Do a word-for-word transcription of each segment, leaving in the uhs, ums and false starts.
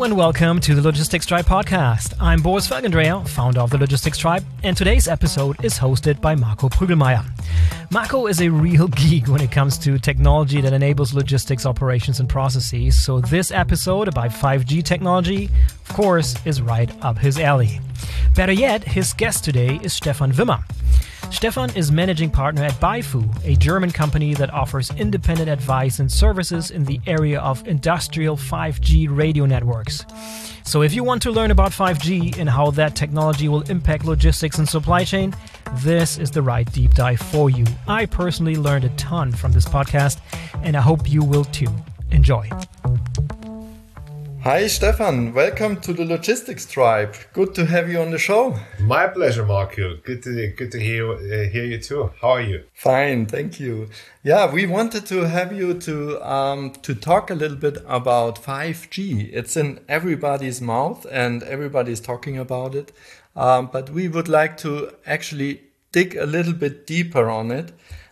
and welcome to the Logistics Tribe podcast. I'm Boris Felgendreher, founder of the Logistics Tribe, and today's episode is hosted by Marco Prügelmeier. Marco is a real geek when it comes to technology that enables logistics operations and processes, so this episode about five G technology, of course, is right up his alley. Better yet, his guest today is Stefan Wimmer. Stefan is managing partner at Baifu, a German company that offers independent advice and services in the area of industrial five G radio networks. So if you want to learn about five G and how that technology will impact logistics and supply chain, this is the right deep dive for you. I personally learned a ton from this podcast, and I hope you will too. Enjoy. Hi Stefan, welcome to the Logistics Tribe. Good to have you on the show. My pleasure, Marco. Good to good to hear uh, hear you too. How are you? Fine, thank you. Yeah, we wanted to have you to um, to talk a little bit about five G. It's in everybody's mouth and everybody's talking about it. Um, but we would like to actually dig a little bit deeper on it.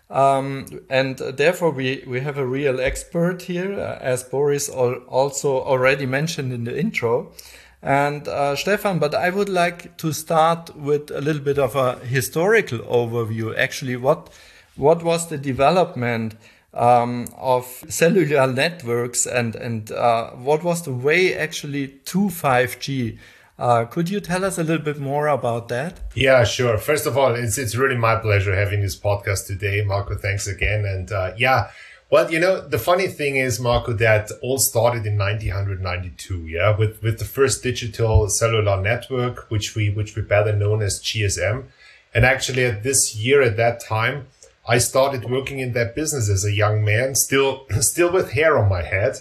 Um, and therefore we, we have a real expert here, uh, as Boris al- also already mentioned in the intro. And uh, Stefan, but I would like to start with a little bit of a historical overview. Actually, what what was the development um, of cellular networks and, and uh, what was the way actually to five G? Uh, could you tell us a little bit more about that? Yeah, sure. First of all, it's it's really my pleasure having this podcast today, Marco. Thanks again. And uh, yeah, well, you know, the funny thing is, Marco, that all started in nineteen ninety-two. Yeah, with with the first digital cellular network, which we which we better known as G S M. And actually, at this year, at that time, I started working in that business as a young man, still, still with hair on my head.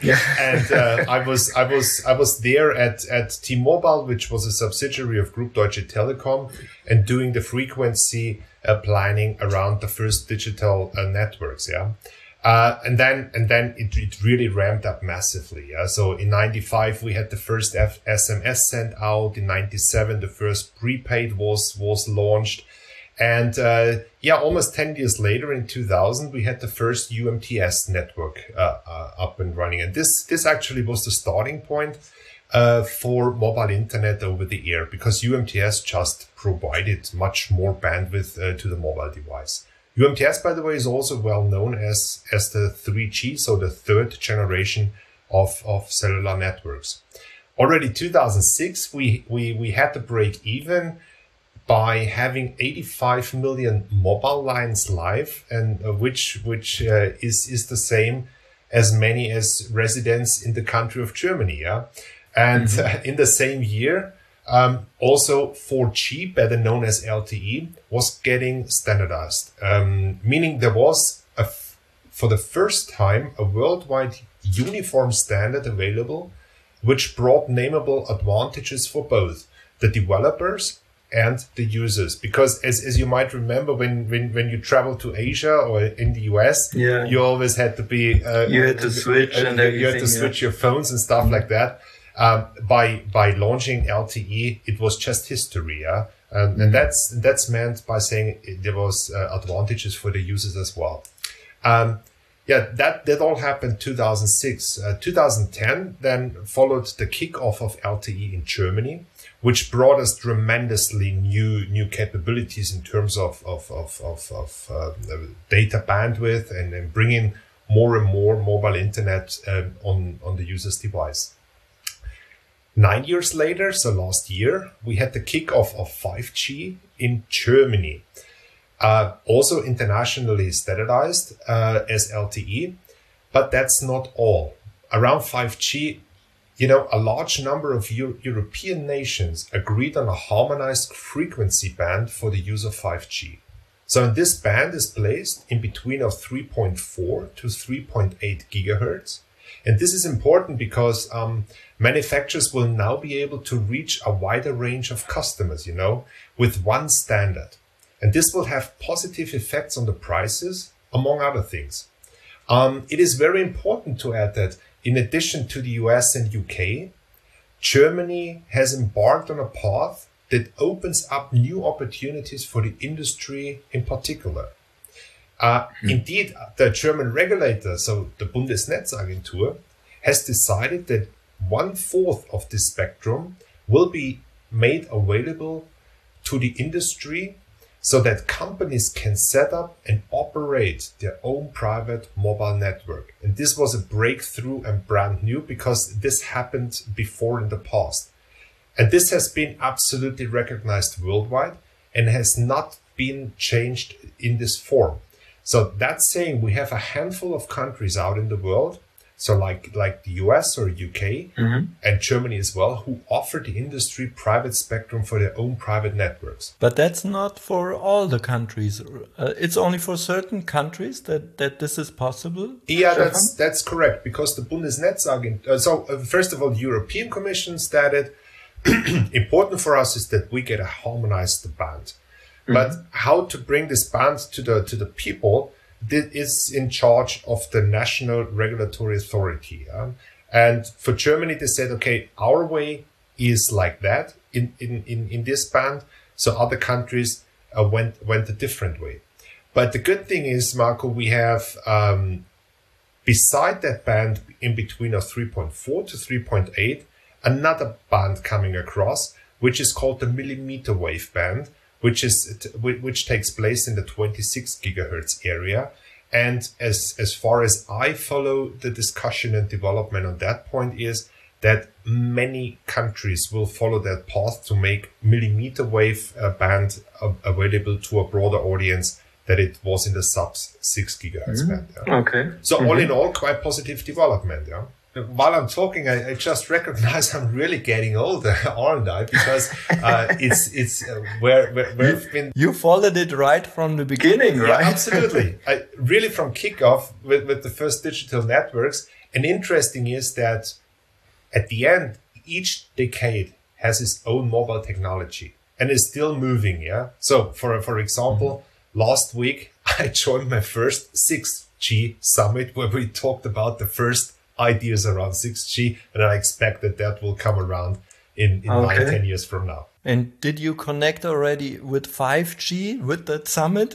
and, uh, I was, I was, I was there at, at T-Mobile, which was a subsidiary of Group Deutsche Telekom, and doing the frequency uh, planning around the first digital uh, networks. Yeah. Uh, and then, and then it, it really ramped up massively. Yeah. So in ninety-five, we had the first F- S M S sent out. In ninety-seven, the first prepaid was, was launched. And, uh, yeah, almost ten years later in two thousand, we had the first U M T S network, uh, uh, up and running. And this, this actually was the starting point, uh, for mobile internet over the air, because U M T S just provided much more bandwidth uh, to the mobile device. U M T S, by the way, is also well known as, as the three G, so the third generation of, of cellular networks. Already two thousand six, we, we, we had to break even by having eighty-five million mobile lines live, and uh, which which uh, is is the same as many as residents in the country of Germany. Yeah, and mm-hmm. uh, in the same year, um, also four G, better known as L T E, was getting standardized, um, meaning there was a f- for the first time a worldwide uniform standard available, which brought nameable advantages for both the developers and the users, because as as you might remember, when when when you travel to Asia or in the U S, yeah. you always had to be uh, you had to switch uh, and you had to switch yeah. your phones and stuff mm-hmm. like that. Um, by by launching L T E, it was just history, yeah, um, mm-hmm. and that's that's meant by saying it, there was uh, advantages for the users as well. Um, yeah, that that all happened two thousand six. Uh, two thousand ten then followed the kickoff of L T E in Germany, which brought us tremendously new new capabilities in terms of of of of, of uh, data bandwidth and, and bringing more and more mobile internet um, on on the user's device. Nine years later, so last year, we had the kickoff of five G in Germany, uh, also internationally standardized uh, as L T E, but that's not all. Around five G, you know, a large number of Euro- European nations agreed on a harmonized frequency band for the use of five G. So this band is placed in between of three point four to three point eight gigahertz. And this is important because um, manufacturers will now be able to reach a wider range of customers, you know, with one standard. And this will have positive effects on the prices, among other things. Um, it is very important to add that in addition to the U S and U K, Germany has embarked on a path that opens up new opportunities for the industry in particular. Uh, mm-hmm. Indeed, the German regulator, so the Bundesnetzagentur, has decided that one fourth of this spectrum will be made available to the industry so that companies can set up and operate their own private mobile network. And this was a breakthrough and brand new because this happened before in the past. And this has been absolutely recognized worldwide and has not been changed in this form. So that's saying we have a handful of countries out in the world, so like, like the U S or U K mm-hmm. and Germany as well, who offer the industry private spectrum for their own private networks. But that's not for all the countries. Uh, it's only for certain countries that, that this is possible? Yeah, that's that's correct, because the Bundesnetzagentur, uh, so uh, first of all, the European Commission stated, important for us is that we get a harmonized band. Mm-hmm. But how to bring this band to the to the people is in charge of the national regulatory authority. Um, and for Germany, they said, okay, our way is like that in, in, in, in this band. So other countries uh, went, went a different way. But the good thing is, Marco, we have, um, beside that band in between of three point four to three point eight, another band coming across, which is called the millimeter wave band, which is which takes place in the twenty-six gigahertz area. And as as far as I follow the discussion and development on that point is that many countries will follow that path to make millimeter wave uh, band uh, available to a broader audience that it was in the sub six gigahertz mm-hmm. band. Yeah. Okay. So mm-hmm. all in all, quite positive development. Yeah. While I'm talking, I, I just recognize I'm really getting older, aren't I? Because uh, it's it's uh, where, where, where I've been. You followed it right from the beginning, right? Yeah, absolutely. I, really from kickoff with, with the first digital networks. And interesting is that at the end, each decade has its own mobile technology and is still moving. Yeah. So for for example, mm-hmm. last week I joined my first six G summit where we talked about the first ideas around six G, and I expect that that will come around in, in okay. nine, ten years from now. And did you connect already with five G with that summit?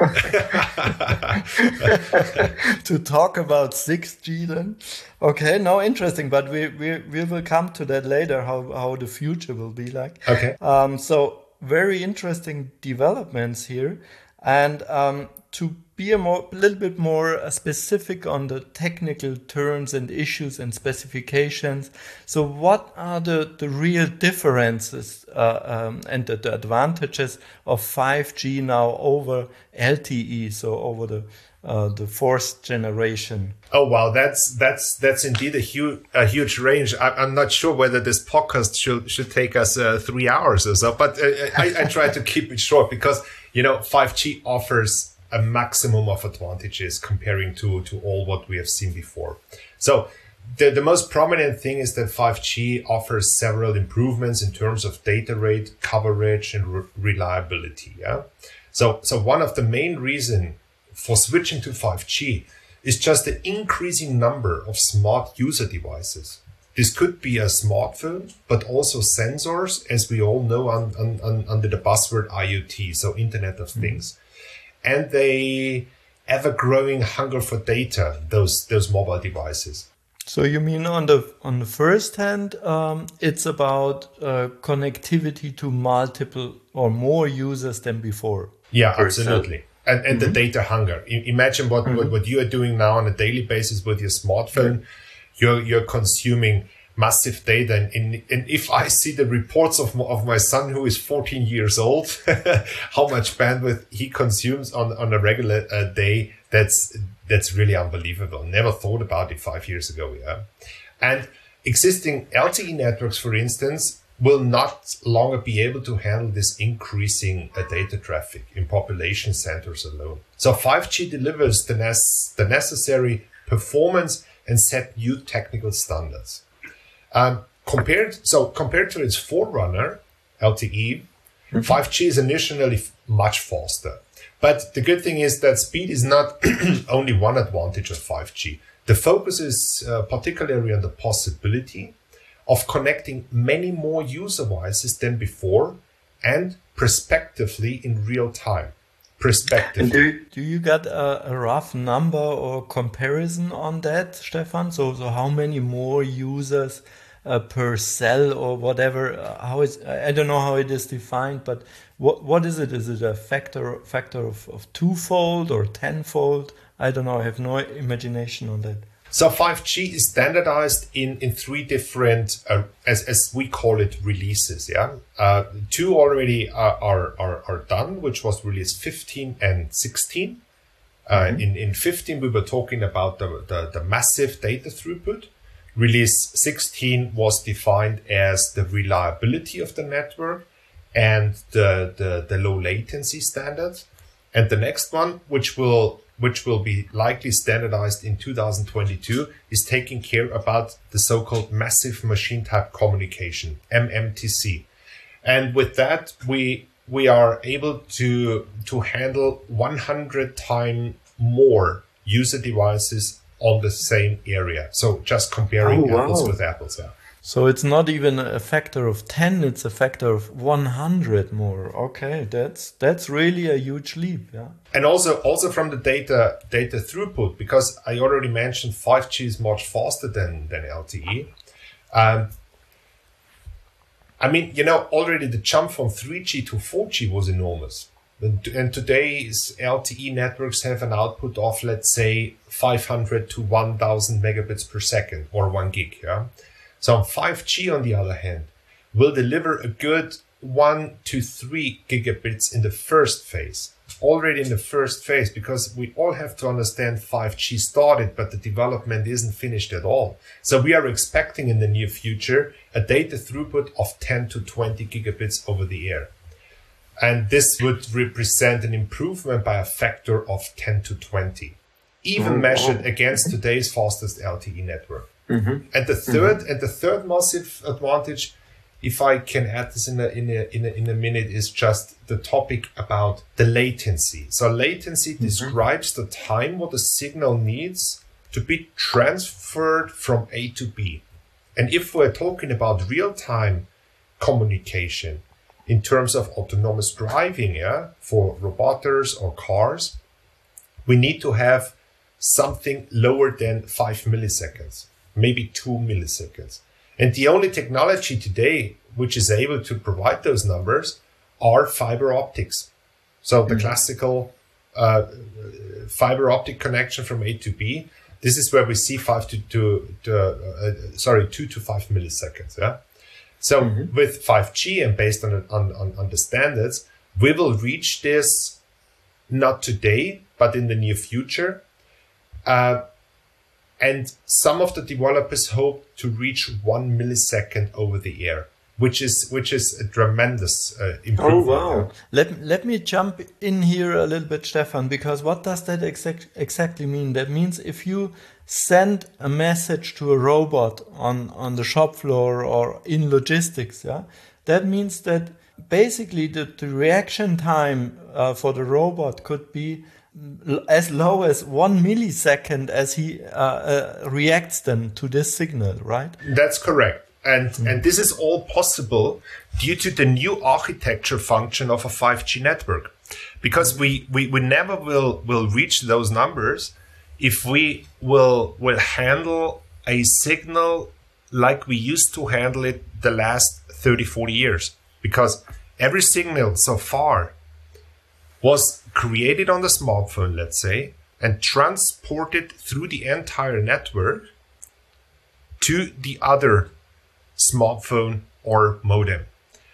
To talk about six G then? Okay, no, interesting, but we, we, we will come to that later, how, how the future will be like. Okay. Um, so very interesting developments here. And um, to be a, more, a little bit more uh, specific on the technical terms and issues and specifications. So what are the, the real differences uh, um, and the, the advantages of five G now over L T E, so over the uh, the fourth generation? Oh wow, that's that's that's indeed a huge a huge range. I, I'm not sure whether this podcast should should take us uh, three hours or so, but uh, I, I try to keep it short because you know five G offers a maximum of advantages comparing to, to all what we have seen before. So the, the most prominent thing is that five G offers several improvements in terms of data rate, coverage, and re- reliability. Yeah. So, so one of the main reasons for switching to five G is just the increasing number of smart user devices. This could be a smartphone, but also sensors, as we all know on, on, on, under the buzzword I O T, so Internet of mm-hmm. Things. And the ever-growing hunger for data, those those mobile devices. So you mean on the on the first hand, um, it's about uh, connectivity to multiple or more users than before? Yeah, absolutely. And and mm-hmm. the data hunger. I, imagine what, mm-hmm. what what you are doing now on a daily basis with your smartphone. Mm-hmm. You're you're consuming massive data, and, and, and if I see the reports of of my son who is fourteen years old, how much bandwidth he consumes on on a regular uh, day, that's that's really unbelievable. Never thought about it five years ago. Yeah, and existing L T E networks, for instance, will not longer be able to handle this increasing uh, data traffic in population centers alone. So five G delivers the nes- the necessary performance and set new technical standards. Um, compared, so compared to its forerunner, L T E, mm-hmm. five G is initially f- much faster. But the good thing is that speed is not only one advantage of five G. The focus is uh, particularly on the possibility of connecting many more user devices than before and prospectively in real time. Prospectively. Do, do you got a, a rough number or comparison on that, Stefan? So, so how many more users uh, per cell or whatever? Uh, how is I don't know how it is defined, but what what is it? Is it a factor factor of, of twofold or tenfold? I don't know. I have no imagination on that. So five G is standardized in, in three different, uh, as, as we call it, releases. Yeah, uh, two already are, are, are, are done, which was release fifteen and sixteen. Uh, mm-hmm. in, in fifteen, we were talking about the, the, the massive data throughput. Release sixteen was defined as the reliability of the network and the, the, the low latency standards. And the next one, which will which will be likely standardized in two thousand twenty-two, is taking care about the so-called massive machine type communication, M M T C. And with that, we we are able to to handle one hundred times more user devices on the same area. So just comparing oh, wow. apples with apples. Yeah. So it's not even a factor of ten, it's a factor of one hundred more. Okay, that's that's really a huge leap, yeah. And also also from the data data throughput, because I already mentioned five G is much faster than, than L T E. Um, I mean, you know, already the jump from three G to four G was enormous. And, and today's L T E networks have an output of, let's say, five hundred to one thousand megabits per second or one gig, yeah. So five G, on the other hand, will deliver a good one to three gigabits in the first phase, already in the first phase, because we all have to understand five G started, but the development isn't finished at all. So we are expecting in the near future a data throughput of ten to twenty gigabits over the air. And this would represent an improvement by a factor of ten to twenty, even mm-hmm. measured against today's fastest L T E network. Mm-hmm. And the third, mm-hmm. and the third massive advantage, if I can add this in a in a in a, in a minute, is just the topic about the latency. So latency mm-hmm. describes the time what a signal needs to be transferred from A to B. And if we're talking about real-time communication in terms of autonomous driving, yeah, for robots or cars, we need to have something lower than five milliseconds. Maybe two milliseconds. And the only technology today which is able to provide those numbers are fiber optics. So the mm-hmm. classical uh, fiber optic connection from A to B, this is where we see five to, to, to uh, sorry, two to five milliseconds. Yeah. So mm-hmm. with five G and based on, on, on, on the standards, we will reach this not today, but in the near future. Uh, And some of the developers hope to reach one millisecond over the air, which is which is a tremendous uh, improvement. Oh wow! Let let me jump in here a little bit, Stefan, because what does that exact, exactly mean? That means if you send a message to a robot on on the shop floor or in logistics, yeah, that means that basically the, the reaction time uh, for the robot could be as low as one millisecond as he uh, uh, reacts then to this signal, right? That's correct. And mm. and this is all possible due to the new architecture function of a five G network. Because we, we, we never will, will reach those numbers if we will, will handle a signal like we used to handle it the last thirty, forty years. Because every signal so far was created on the smartphone, let's say, and transported through the entire network to the other smartphone or modem.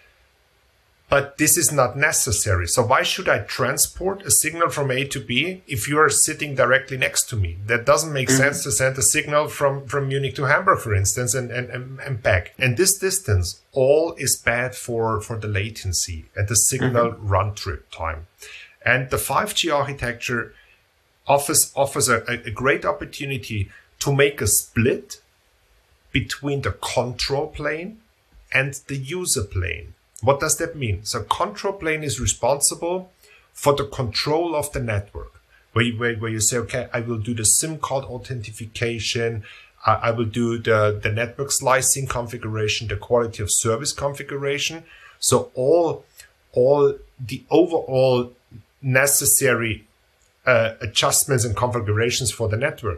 But this is not necessary. So why should I transport a signal from A to B if you are sitting directly next to me? That doesn't make mm-hmm. sense to send a signal from, from Munich to Hamburg, for instance, and, and, and, and back. And this distance all is bad for, for the latency and the signal mm-hmm. run trip time. And the five G architecture offers, offers a, a great opportunity to make a split between the control plane and the user plane. What does that mean? So control plane is responsible for the control of the network, where you, where, where you say, okay, I will do the SIM card authentication, uh, I will do the, the network slicing configuration, the quality of service configuration. So all, all the overall necessary uh, adjustments and configurations for the network.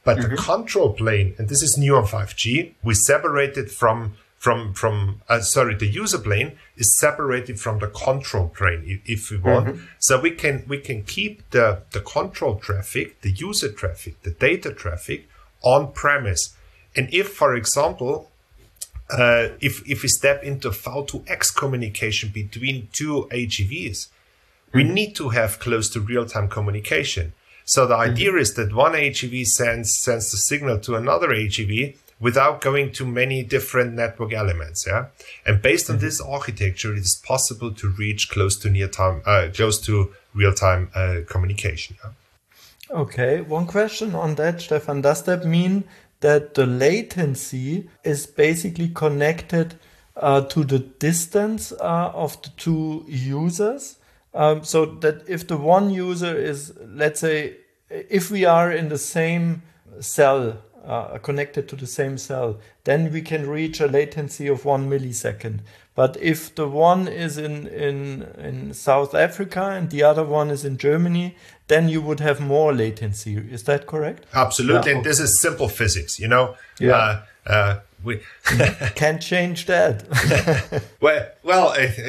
But Mm-hmm. the control plane, and this is new on five G, we separated from from from uh, sorry, the user plane is separated from the control plane, if, if we want. Mm-hmm. So we can we can keep the the control traffic, the user traffic, the data traffic on premise. And if, for example, uh, if if we step into V two X communication between two A G Vs, mm-hmm. we need to have close to real time communication. So the idea mm-hmm. is that one A G V sends sends the signal to another A G V without going to many different network elements, yeah. And based on mm-hmm. this architecture, it is possible to reach close to near time, uh, close to real time uh, communication. Yeah? Okay, one question on that, Stefan. Does that mean that the latency is basically connected uh, to the distance uh, of the two users? Um, so that if the one user is, let's say, if we are in the same cell, uh, connected to the same cell, then we can reach a latency of one millisecond. But if the one is in, in, in South Africa and the other one is in Germany, then you would have more latency. Is that correct? Absolutely. Yeah. And this is simple physics, you know? Yeah. Uh, uh, we can't change that. well, well,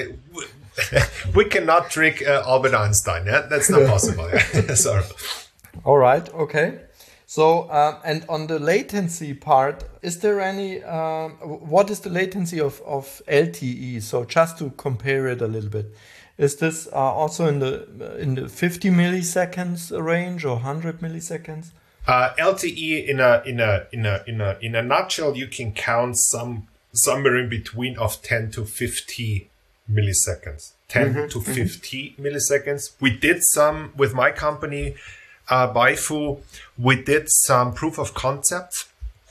uh, we cannot trick uh, Albert Einstein. Yeah? That's not possible. Yeah? Sorry. All right. Okay. So, uh, and on the latency part, is there any, um, what is the latency of, of L T E? So just to compare it a little bit, is this uh, also in the in the fifty milliseconds range or one hundred milliseconds? Uh, L T E in a in a in a in a in a nutshell, you can count some somewhere in between of ten to fifty milliseconds. ten mm-hmm. to fifty mm-hmm. milliseconds. We did some with my company. Uh, Baifu, we did some proof of concept,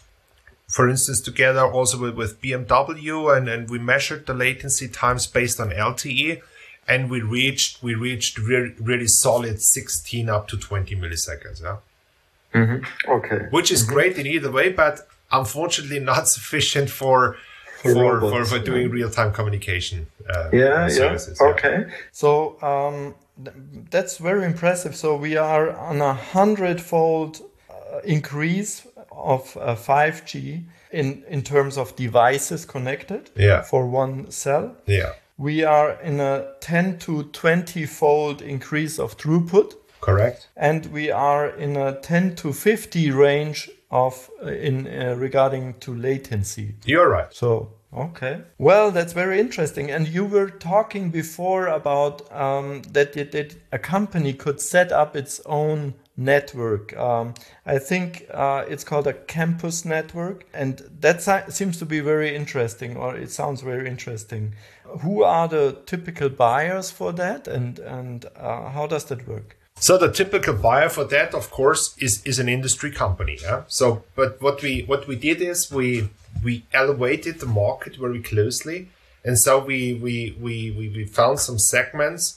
for instance, together also with, with B M W, and, and we measured the latency times based on L T E, and we reached we reached re- really solid sixteen up to twenty milliseconds. Yeah, mm-hmm. Okay, which is mm-hmm. great in either way, but unfortunately not sufficient for for for, for doing real time communication. Uh, yeah, services. yeah. Okay, yeah. So. Um, That's very impressive. So we are on a hundredfold uh, increase of uh, five G in, in terms of devices connected yeah. for one cell. Yeah. We are in a ten to twenty fold increase of throughput. Correct. And we are in a ten to fifty range of uh, in uh, regarding to latency. You're right. So okay. Well, that's very interesting. And you were talking before about um, that, that, that a company could set up its own network. Um, I think uh, it's called a campus network. And that si- seems to be very interesting, or it sounds very interesting. Who are the typical buyers for that, and, and uh, how does that work? So the typical buyer for that, of course, is, is an industry company. Yeah? So, but what we what we did is we we elevated the market very closely, and so we we we we, we found some segments.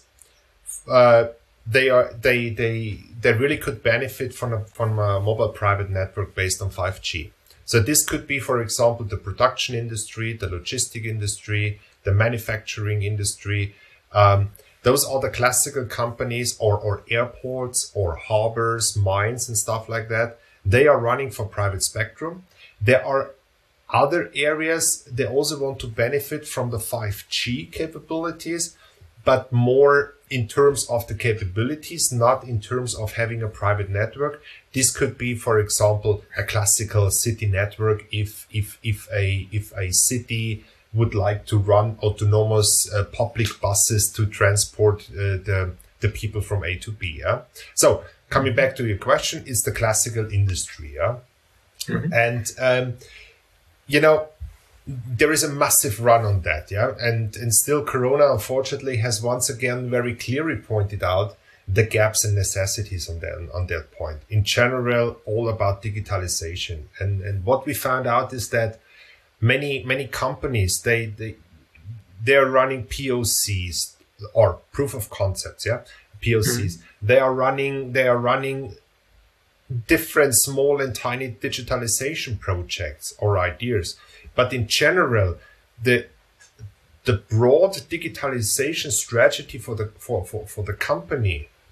Uh, they are they they they really could benefit from a from a mobile private network based on five G. So this could be, for example, the production industry, the logistic industry, the manufacturing industry. Um, Those are the classical companies, or, or airports or harbors, mines and stuff like that. They are running for private spectrum. There are other areas. They also want to benefit from the five G capabilities, but more in terms of the capabilities, not in terms of having a private network. This could be, for example, a classical city network. If, if, if a, if a city would like to run autonomous uh, public buses to transport uh, the the people from A to B. Yeah. So coming back to your question, it's the classical industry. Yeah. Mm-hmm. And um, you know, there is a massive run on that. Yeah. And and still, Corona unfortunately has once again very clearly pointed out the gaps and necessities on that on that point. In general, all about digitalization. And and what we found out is that Many many companies they they they're running P O Cs or proof of concepts, yeah, P O Cs. Mm-hmm. They are running they are running different small and tiny digitalization projects or ideas, but in general, the the broad digitalization strategy for the for for, for the company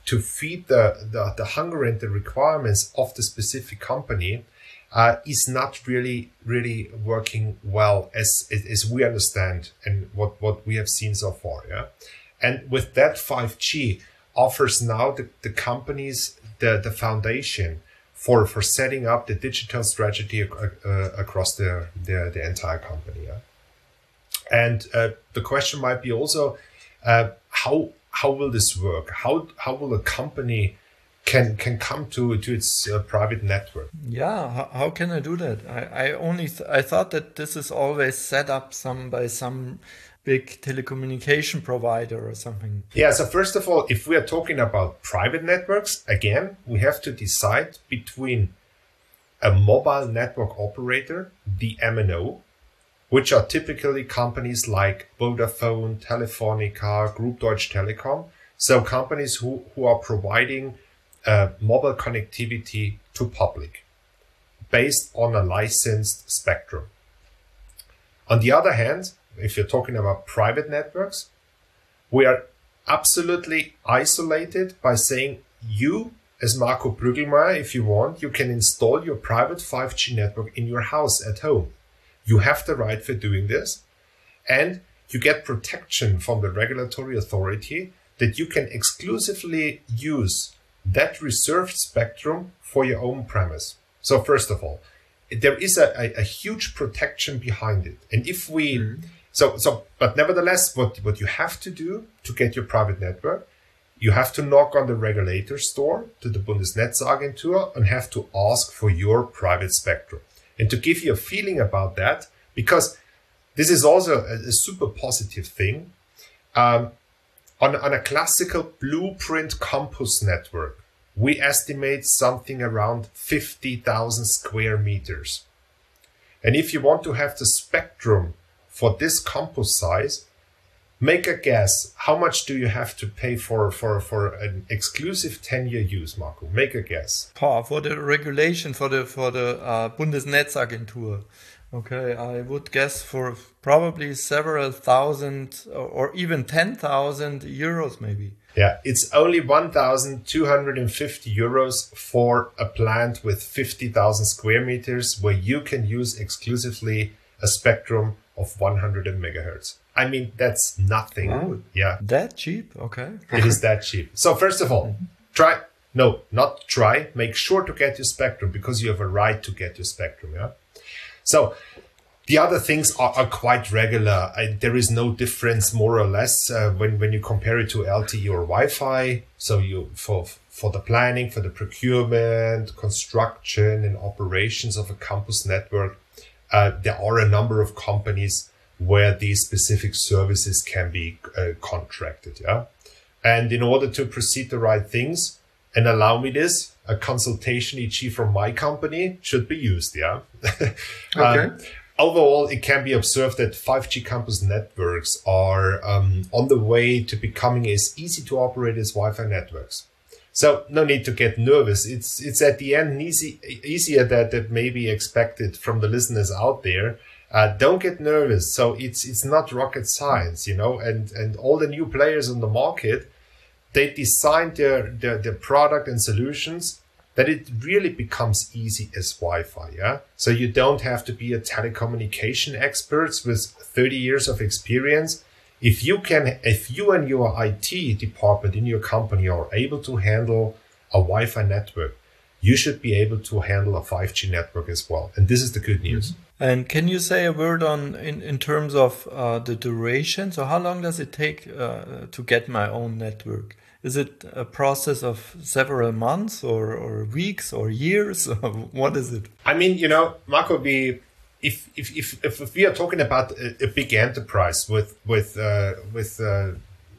to feed the, the, the hunger and the requirements of the specific company uh, is not really, really working well as, as we understand and what, what we have seen so far. Yeah. And with that, five G offers now the, the companies the, the foundation for, for setting up the digital strategy uh, across the, the, the entire company. Yeah. And uh, the question might be also, uh, how how will this work? How how will a company can can come to to its uh, private network? Yeah, how, how can I do that? I, I only th I thought that this is always set up some by some big telecommunication provider or something. Yeah, so first of all, if we are talking about private networks, again, we have to decide between a mobile network operator, the M N O, which are typically companies like Vodafone, Telefonica, Group Deutsche Telekom. So companies who, who are providing uh, mobile connectivity to public based on a licensed spectrum. On the other hand, if you're talking about private networks, we are absolutely isolated by saying you, as Marco Brüggelmeier, if you want, you can install your private five G network in your house at home. You have the right for doing this, and you get protection from the regulatory authority that you can exclusively use that reserved spectrum for your own premise. So first of all, there is a, a, a huge protection behind it. And if we, mm-hmm. so, so, but nevertheless, what, what you have to do to get your private network, you have to knock on the regulator's door to the Bundesnetzagentur and have to ask for your private spectrum. And to give you a feeling about that, because this is also a, a super positive thing, um, on, on a classical blueprint campus network, we estimate something around fifty thousand square meters. And if you want to have the spectrum for this campus size, make a guess. How much do you have to pay for, for, for an exclusive ten-year use, Marco? Make a guess. Oh, for the regulation, for the for the uh, Bundesnetzagentur. Okay, I would guess for probably several thousand or, or even ten thousand euros, maybe. Yeah, it's only one thousand two hundred fifty euros for a plant with fifty thousand square meters where you can use exclusively a spectrum of one hundred megahertz. I mean, that's nothing. Wow. Yeah. That cheap? Okay. It is that cheap. So first of all, mm-hmm. try, no, not try, make sure to get your spectrum because you have a right to get your spectrum. Yeah. So the other things are, are quite regular. I, there is no difference more or less uh, when, when you compare it to L T E or Wi-Fi. So you, for, for the planning, for the procurement, construction and operations of a campus network, uh, there are a number of companies where these specific services can be uh, contracted. Yeah. And in order to proceed the right things, and allow me this, a consultation, for example from my company should be used. Yeah. Okay. um, overall, it can be observed that five G campus networks are um, on the way to becoming as easy to operate as Wi-Fi networks. So no need to get nervous. It's, it's at the end easy, easier that, that may be expected from the listeners out there. Uh, don't get nervous. So it's it's not rocket science, you know, and, and all the new players on the market, they designed their, their, their product and solutions that it really becomes easy as Wi-Fi. Yeah. So you don't have to be a telecommunication expert with thirty years of experience. If you can, if you and your I T department in your company are able to handle a Wi-Fi network, you should be able to handle a five G network as well. And this is the good news. Mm-hmm. And can you say a word on in, in terms of uh, the duration? So how long does it take uh, to get my own network? Is it a process of several months or, or weeks or years? What is it? I mean, you know, Marco, we, if, if, if, if we are talking about a, a big enterprise with, with, uh, with uh,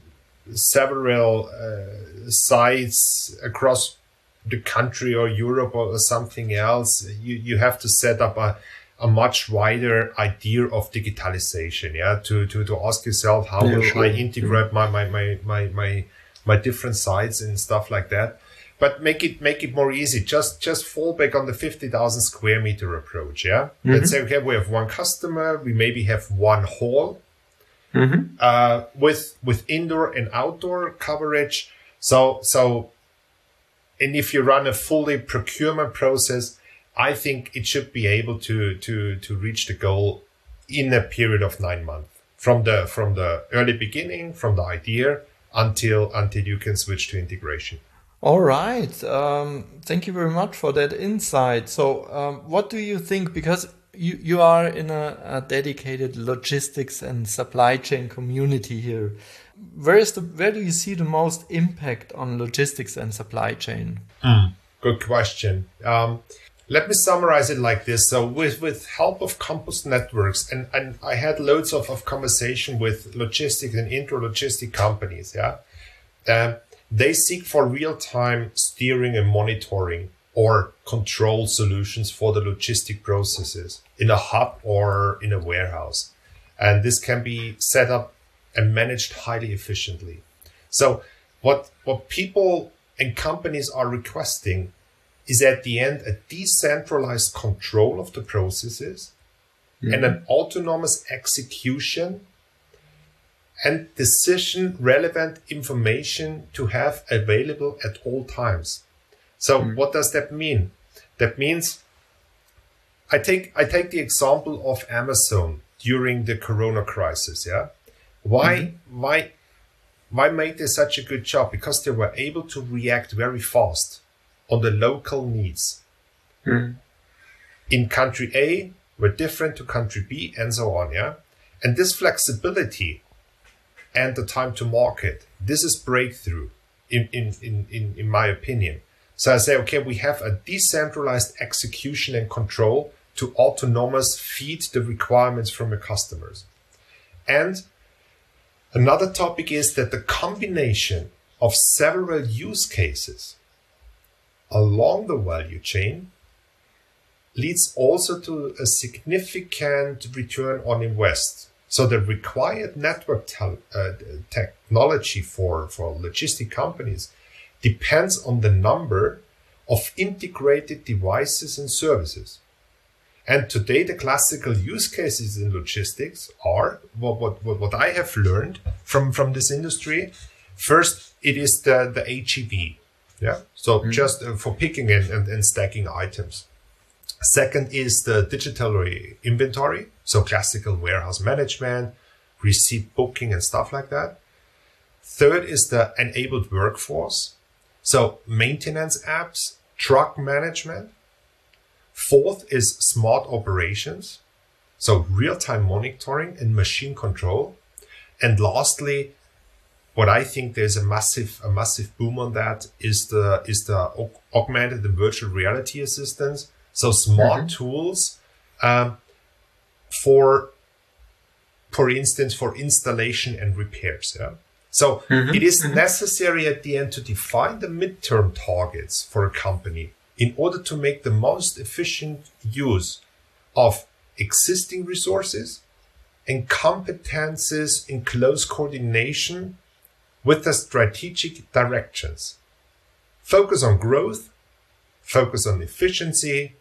several uh, sites across the country or Europe or something else, you, you have to set up a, a much wider idea of digitalization, yeah, to, to, to ask yourself, how yeah, will sure. I integrate my, my, my, my, my, my different sites and stuff like that. But make it, make it more easy. Just, just fall back on the fifty thousand square meter approach, yeah. Mm-hmm. Let's say, okay, we have one customer, we maybe have one hall, mm-hmm. uh, with, with indoor and outdoor coverage. So, so, and if you run a fully procurement process, I think it should be able to, to, to reach the goal in a period of nine months from the, from the early beginning, from the idea until, until you can switch to integration. All right. Um, thank you very much for that insight. So, um, what do you think? Because you, you are in a, a dedicated logistics and supply chain community here. Where is the where do you see the most impact on logistics and supply chain? Mm. Good question. Um, let me summarize it like this. So, with with help of Campus Networks, and, and I had loads of, of conversation with logistics and intralogistic companies. Yeah. Um, They seek for real-time steering and monitoring or control solutions for the logistic processes in a hub or in a warehouse. And this can be set up and managed highly efficiently. So what, what people and companies are requesting is at the end a decentralized control of the processes mm-hmm. and an autonomous execution and decision relevant information to have available at all times. So mm. what does that mean? That means I take I take the example of Amazon during the Corona crisis. Yeah, why mm-hmm. why why made they such a good job? Because they were able to react very fast on the local needs. Mm. In country A were different to country B and so on. Yeah, and this flexibility and the time to market, this is breakthrough in, in, in, in, in my opinion. So I say, okay, we have a decentralized execution and control to autonomous feed the requirements from the customers. And another topic is that the combination of several use cases along the value chain leads also to a significant return on invest. So the required network te- uh, technology for, for logistic companies depends on the number of integrated devices and services. And today, the classical use cases in logistics are what, what, what I have learned from, from this industry. First, it is the, the H E V. Yeah. So mm-hmm. just uh, for picking and, and, and stacking items. Second is the digital inventory. So classical warehouse management, receipt booking and stuff like that. Third is the enabled workforce. So maintenance apps, truck management. Fourth is smart operations. So real-time monitoring and machine control. And lastly, what I think there's a massive, a massive boom on that is the, is the aug- augmented and virtual reality assistance. So smart mm-hmm. tools, um, for, for instance, for installation and repairs. Yeah. So mm-hmm. it is mm-hmm. necessary at the end to define the midterm targets for a company in order to make the most efficient use of existing resources and competences in close coordination with the strategic directions. Focus on growth, focus on efficiency,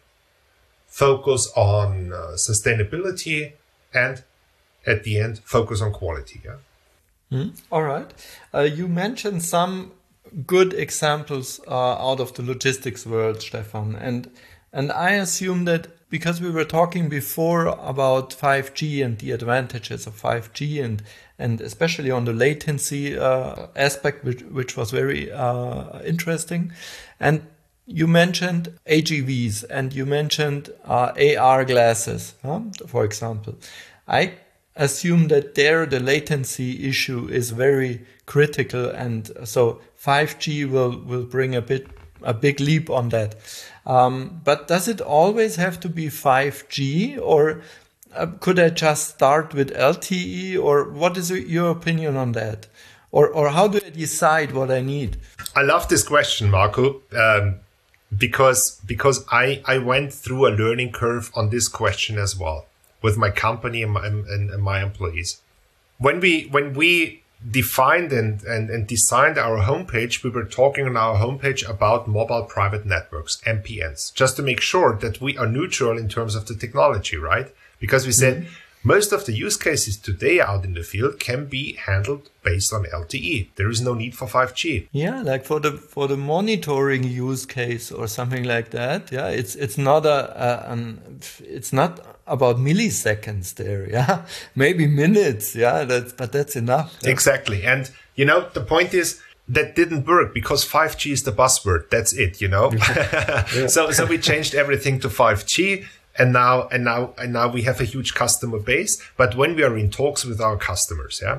focus on uh, sustainability, and at the end, focus on quality. Yeah. Mm, all right. Uh, you mentioned some good examples uh, out of the logistics world, Stefan, and and I assume that because we were talking before about five G and the advantages of five G and and especially on the latency uh, aspect, which which was very uh, interesting, and you mentioned A G Vs and you mentioned uh, A R glasses, huh? For example. I assume that there the latency issue is very critical, and so five G will, will bring a bit a big leap on that. Um, but does it always have to be five G, or uh, could I just start with L T E, or what is your opinion on that? Or or how do I decide what I need? I love this question, Marco. Um, Because because I, I went through a learning curve on this question as well with my company and my, and, and my employees. When we when we defined and, and, and designed our homepage, we were talking on our homepage about mobile private networks, M P Ns, just to make sure that we are neutral in terms of the technology, right? Because we said mm-hmm. Most of the use cases today out in the field can be handled based on L T E. There is no need for five G. Yeah, like for the for the monitoring use case or something like that. Yeah, it's it's not a, a an it's not about milliseconds there. Yeah, maybe minutes. Yeah, that's but that's enough. Yeah. Exactly, and you know the point is that didn't work because five G is the buzzword. That's it. You know, yeah. so so we changed everything to five G. And now, and now, and now we have a huge customer base. But when we are in talks with our customers, yeah,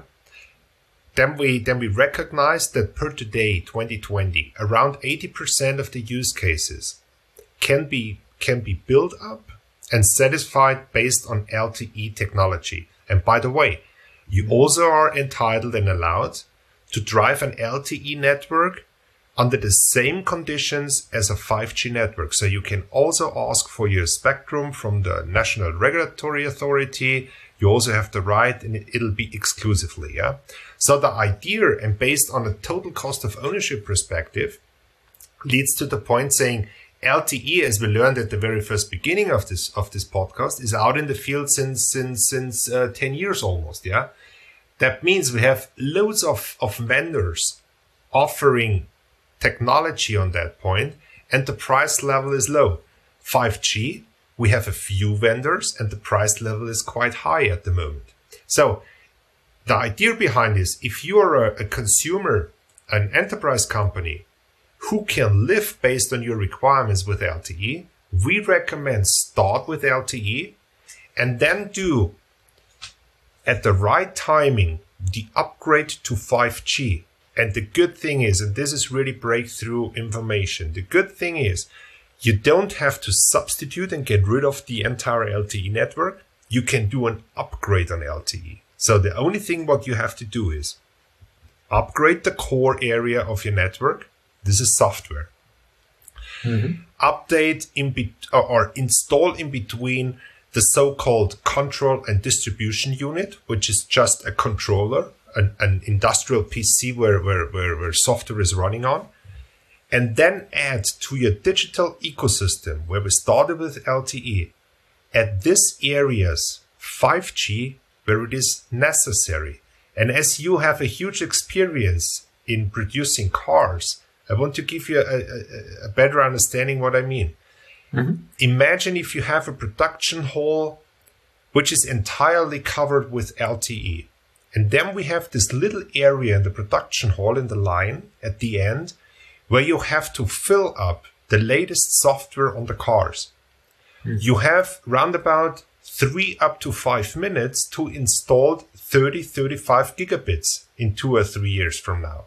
then we then we recognize that per today, twenty twenty, around eighty percent of the use cases can be can be built up and satisfied based on L T E technology. And by the way, you also are entitled and allowed to drive an L T E network under the same conditions as a five G network. So you can also ask for your spectrum from the National Regulatory Authority. You also have the right, and it'll be exclusively, yeah? So the idea, and based on a total cost of ownership perspective, leads to the point saying L T E, as we learned at the very first beginning of this of this podcast, is out in the field since since since uh, ten years almost, yeah? That means we have loads of, of vendors offering technology on that point, and the price level is low. five G, we have a few vendors, and the price level is quite high at the moment. So the idea behind this, if you are a, a consumer, an enterprise company who can live based on your requirements with L T E, we recommend start with L T E and then do at the right timing the upgrade to five G. And the good thing is, and this is really breakthrough information, the good thing is you don't have to substitute and get rid of the entire L T E network. You can do an upgrade on L T E. So the only thing what you have to do is upgrade the core area of your network. This is software. Mm-hmm. Update in be- or, or install in between the so-called control and distribution unit, which is just a controller, an, an industrial P C where, where, where, where software is running on. And then add to your digital ecosystem, where we started with L T E, at these areas five G where it is necessary. And as you have a huge experience in producing cars, I want to give you a, a, a better understanding what I mean. Mm-hmm. Imagine if you have a production hall which is entirely covered with L T E. And then we have this little area in the production hall in the line at the end where you have to fill up the latest software on the cars. Mm-hmm. You have round about three up to five minutes to install thirty, thirty-five gigabits in two or three years from now.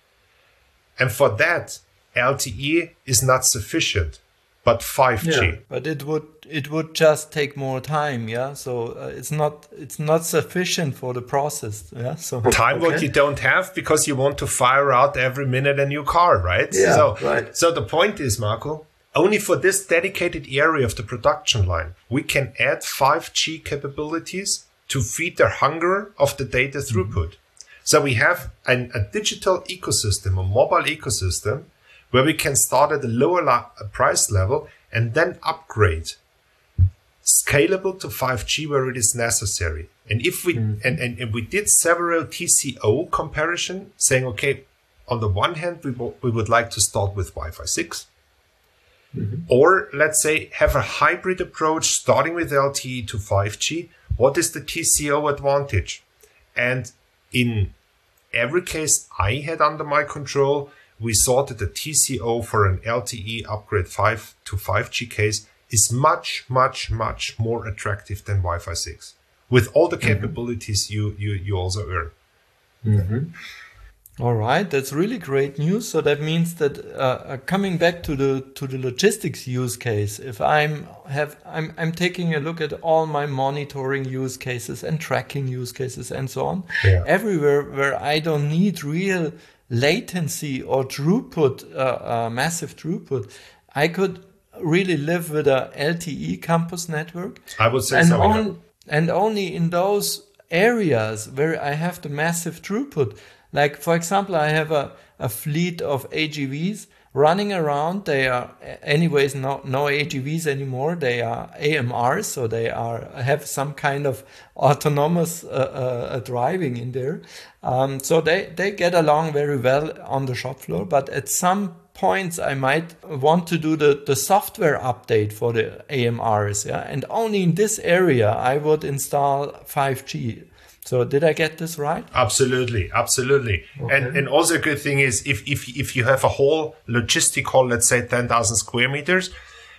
And for that, L T E is not sufficient, but five G. Yeah, but it would it would just take more time, yeah. So uh, it's not it's not sufficient for the process, yeah. So time okay. What you don't have because you want to fire out every minute a new car, right? Yeah, so, right. So the point is, Marco, only for this dedicated area of the production line, we can add five G capabilities to feed the hunger of the data throughput. Mm-hmm. So we have an, a digital ecosystem, a mobile ecosystem, where we can start at a lower la- price level and then upgrade, scalable to five G where it is necessary. And if we mm-hmm. and, and, and we did several T C O comparison, saying, okay, on the one hand, we, w- we would like to start with Wi-Fi six. Mm-hmm. Or let's say have a hybrid approach starting with L T E to five G. What is the T C O advantage? And in every case I had under my control, we saw that the T C O for an L T E upgrade five to five G case is much, much, much more attractive than Wi-Fi six with all the capabilities mm-hmm. you, you, you also earn. Mm-hmm. All right, that's really great news. So that means that uh, coming back to the to the logistics use case, if I'm have I'm I'm taking a look at all my monitoring use cases and tracking use cases and so on, yeah. everywhere where I don't need real latency or throughput, uh, uh, massive throughput, I could really live with a L T E campus network. I would say and so. On, yeah. And only in those areas where I have the massive throughput. Like, for example, I have a, a fleet of A G Vs running around. They are anyways no no A G Vs anymore. They are A M Rs, so they are have some kind of autonomous uh, uh, driving in there. Um, so they they get along very well on the shop floor. But at some points, I might want to do the the software update for the A M Rs. Yeah, and only in this area I would install five G. So did I get this right? Absolutely, absolutely. Okay. And and also a good thing is if if if you have a whole logistic hall, let's say ten thousand square meters,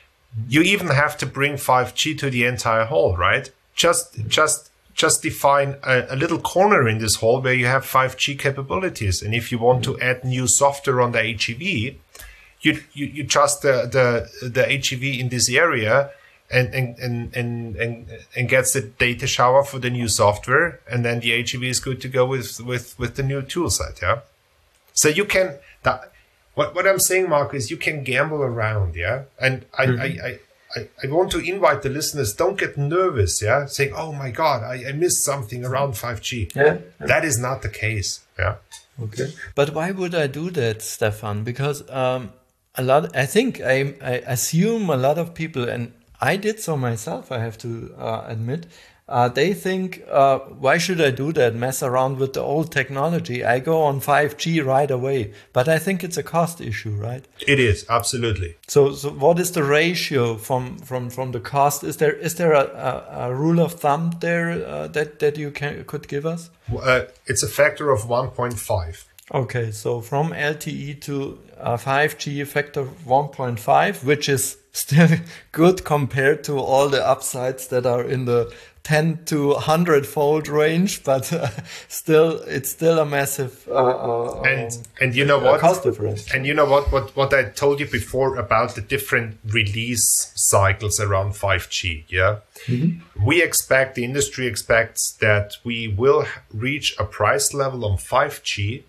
you even have to bring five G to the entire hall, right? Just just just define a, a little corner in this hall where you have five G capabilities. And if you want to add new software on the H E V, you you, you trust the, the the H E V in this area. And, and, and, and, and, and gets the data shower for the new software. And then the H E V is good to go with, with, with the new tool set. Yeah. So you can, that, what, what I'm saying, Marco, is you can gamble around. Yeah. And I, mm-hmm. I, I, I, I want to invite the listeners, don't get nervous. Yeah. Saying, oh my God, I, I missed something around five G. Yeah. That is not the case. Yeah. Okay. But why would I do that, Stefan? Because, um, a lot, I think I, I assume a lot of people, and I did so myself, I have to uh, admit. Uh, they think, uh, why should I do that, mess around with the old technology? I go on five G right away. But I think it's a cost issue, right? It is, absolutely. So, so what is the ratio from from, from the cost? Is there is there a, a, a rule of thumb there uh, that, that you can, could give us? Uh, it's a factor of one point five. Okay, so from L T E to uh, five G, a factor of one point five, which is still good compared to all the upsides that are in the ten to one hundred fold range, but uh, still, it's still a massive uh, uh, and and you know what cost difference. And you know what what what I told you before about the different release cycles around five G. Yeah, mm-hmm. We expect, the industry expects that we will reach a price level on five G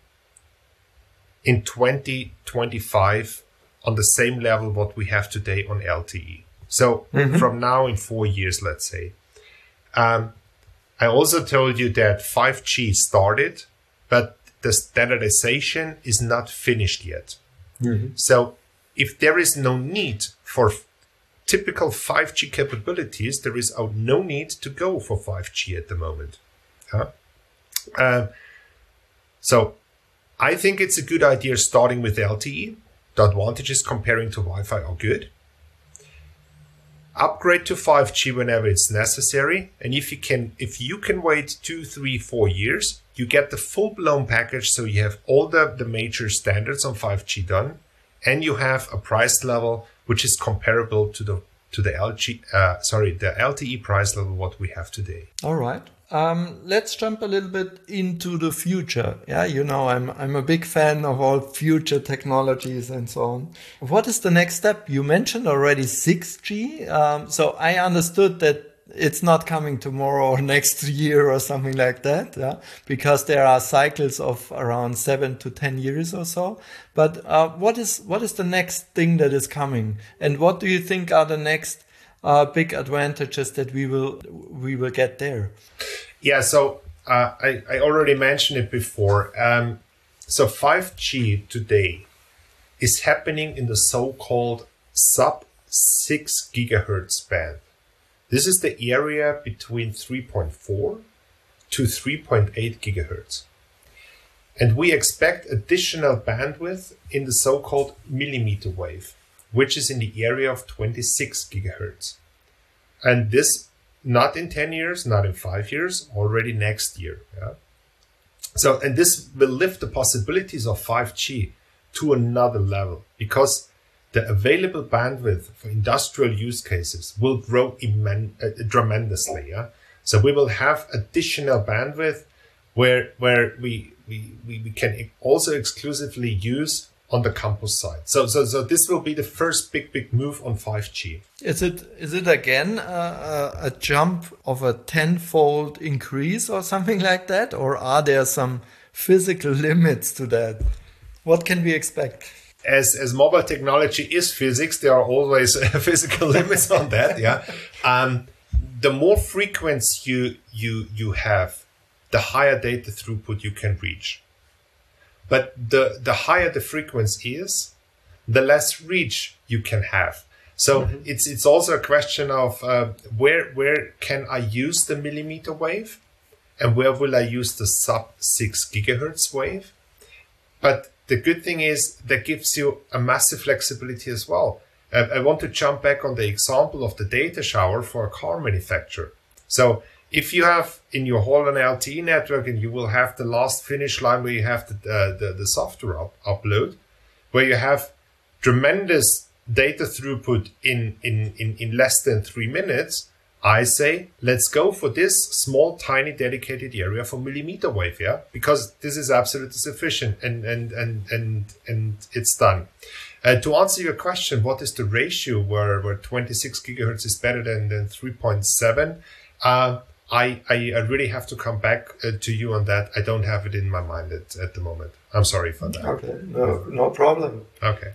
in twenty twenty-five on the same level what we have today on L T E. So mm-hmm. from now in four years, let's say. Um, I also told you that five G started, but the standardization is not finished yet. Mm-hmm. So if there is no need for f- typical five G capabilities, there is no need to go for five G at the moment. Huh? Uh, so I think it's a good idea starting with L T E. The advantages comparing to Wi-Fi are good. Upgrade to five G whenever it's necessary. And if you can, if you can wait two, three, four years, you get the full-blown package. So you have all the, the major standards on five G done, and you have a price level which is comparable to the to the L G, uh, sorry, the L T E price level what we have today. All right. Um, let's jump a little bit into the future. Yeah, you know, I'm I'm a big fan of all future technologies and so on. What is the next step? You mentioned already six G. Um, so I understood that it's not coming tomorrow or next year or something like that. Yeah, because there are cycles of around seven to ten years or so. But uh, what is what is the next thing that is coming? And what do you think are the next Uh, big advantages that we will we will get there? Yeah, so uh, I, I already mentioned it before. Um, so five G today is happening in the so-called sub six gigahertz band. This is the area between three point four to three point eight gigahertz. And we expect additional bandwidth in the so-called millimeter wave, which is in the area of twenty-six gigahertz. And this, not in ten years, not in five years, already next year. Yeah? So, and this will lift the possibilities of five G to another level, because the available bandwidth for industrial use cases will grow immen- uh, tremendously. Yeah? So we will have additional bandwidth where, where we, we, we, we can also exclusively use on the campus side. So, so, so this will be the first big, big move on five G. Is it, is it again uh, a jump of a tenfold increase or something like that? Or are there some physical limits to that? What can we expect? As, as mobile technology is physics, there are always physical limits on that. Yeah. Um, the more frequency you, you, you have, the higher data throughput you can reach. But the, the higher the frequency is, the less reach you can have. So mm-hmm. it's it's also a question of uh, where where can I use the millimeter wave, and where will I use the sub six gigahertz wave? But the good thing is that gives you a massive flexibility as well. Uh, I want to jump back on the example of the data shower for a car manufacturer. So if you have in your whole an L T E network, and you will have the last finish line where you have the uh, the, the software up, upload, where you have tremendous data throughput in, in, in, in less than three minutes, I say, let's go for this small, tiny, dedicated area for millimeter wave, yeah? Because this is absolutely sufficient, and, and, and, and, and it's done. Uh, to answer your question, what is the ratio where, where twenty-six gigahertz is better than, than three point seven? Uh, I, I, I really have to come back uh, to you on that. I don't have it in my mind at, at the moment. I'm sorry for that. Okay, no, no problem. Okay.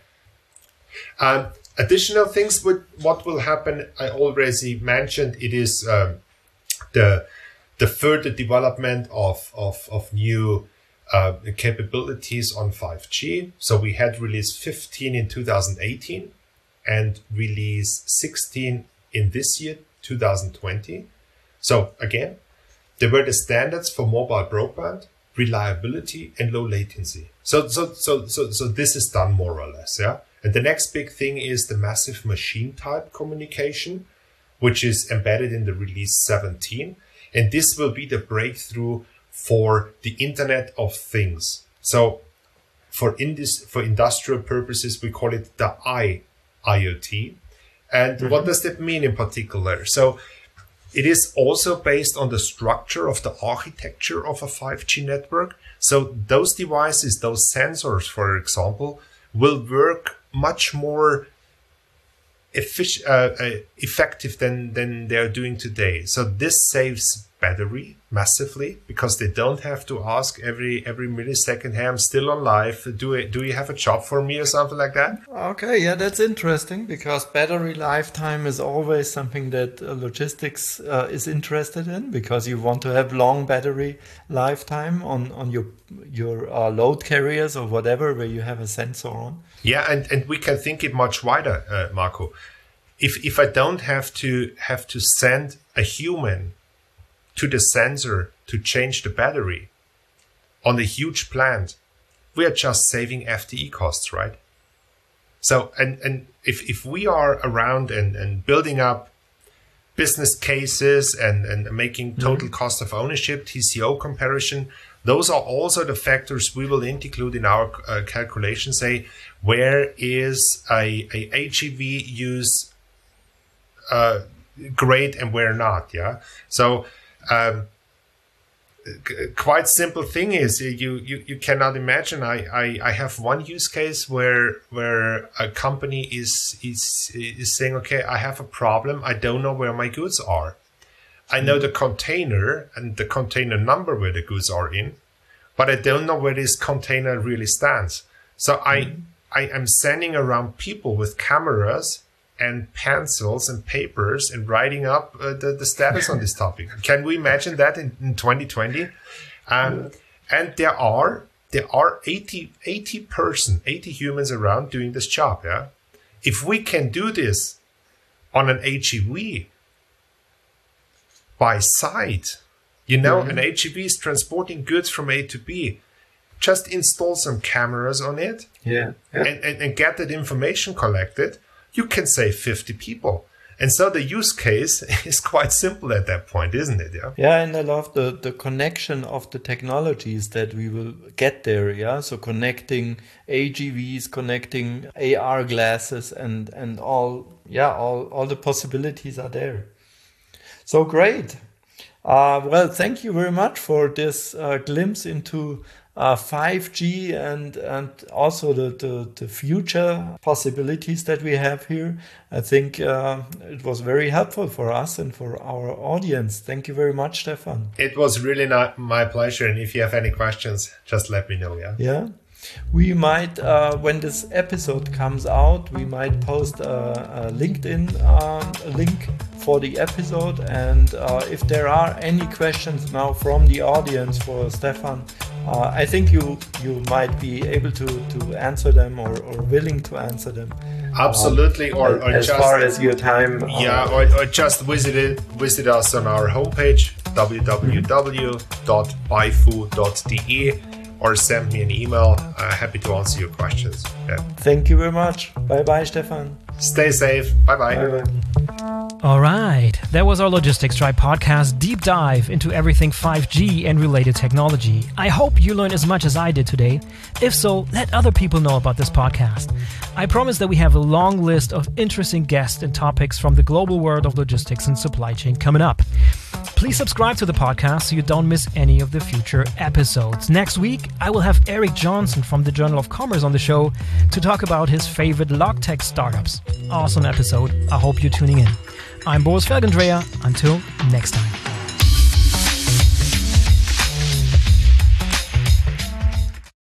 Um, additional things with what will happen, I already mentioned, it is um, the the further development of, of, of new uh, capabilities on five G. So we had release fifteen in two thousand eighteen and release sixteen in this year, two thousand twenty. So again, there were the standards for mobile broadband, reliability, and low latency. So, so, so, so, so this is done more or less, yeah. And the next big thing is the massive machine type communication, which is embedded in the release seventeen. And this will be the breakthrough for the Internet of Things. So for in this, for industrial purposes, we call it the I I O T. And mm-hmm. what does that mean in particular? So it is also based on the structure of the architecture of a five G network. So those devices, those sensors, for example, will work much more effic- uh, uh, effective than, than they're doing today. So this saves battery massively, because they don't have to ask every every millisecond, hey, I'm still on live, do I, do you have a job for me or something like that? Okay, yeah, that's interesting, because battery lifetime is always something that uh, logistics uh, is interested in, because you want to have long battery lifetime on, on your your uh, load carriers or whatever, where you have a sensor on. Yeah, and, and we can think it much wider, uh, Marco. If if I don't have to have to send a human to the sensor to change the battery on a huge plant, we are just saving F T E costs, right? So, and, and if, if we are around and, and building up business cases and, and making total mm-hmm. cost of ownership, T C O comparison, those are also the factors we will include in our uh, calculation. Say, where is a, a H E V use uh, great and where not, yeah? So, Um, quite simple thing is you, you, you cannot imagine. I, I, I have one use case where where a company is is is saying, okay, I have a problem. I don't know where my goods are. I know the container and the container number where the goods are in, but I don't know where this container really stands. So I mm-hmm. I am sending around people with cameras and pencils and papers and writing up uh, the, the status on this topic. Can we imagine that in, in twenty twenty? Um, yeah. And there are there are eighty, eighty person, eighty humans around doing this job. Yeah, if we can do this on an H E V by site, you know, mm-hmm. an H E V is transporting goods from A to B. Just install some cameras on it, yeah, yeah. And, and, and get that information collected. You can save fifty people. And so the use case is quite simple at that point, isn't it? Yeah. Yeah, and I love the, the connection of the technologies that we will get there. Yeah. So connecting A G Vs, connecting A R glasses, and, and all, yeah, all, all the possibilities are there. So great. Uh, well, thank you very much for this uh, glimpse into Uh, five G and and also the, the, the future possibilities that we have here. I think uh, it was very helpful for us and for our audience. Thank you very much, Stefan. It was really not my pleasure. And if you have any questions, just let me know. Yeah. Yeah. We might, uh, when this episode comes out, we might post a, a LinkedIn uh, link for the episode. And uh, if there are any questions now from the audience for Stefan, uh, I think you you might be able to, to answer them or, or willing to answer them. Absolutely, um, or, or as just, far as your time. Yeah, uh, or, or just visit it, visit us on our homepage w w w dot baifu dot d e or send me an email. Uh, happy to answer your questions. Yeah. Thank you very much. Bye bye, Stefan. Stay safe. Bye bye. Bye bye. All right, that was our Logistics Tribe podcast deep dive into everything five G and related technology. I hope you learned as much as I did today. If so, let other people know about this podcast. I promise that we have a long list of interesting guests and topics from the global world of logistics and supply chain coming up. Please subscribe to the podcast so you don't miss any of the future episodes. Next week, I will have Eric Johnson from the Journal of Commerce on the show to talk about his favorite logtech startups. Awesome episode. I hope you're tuning in. I'm Boris Felgendreher. Until next time.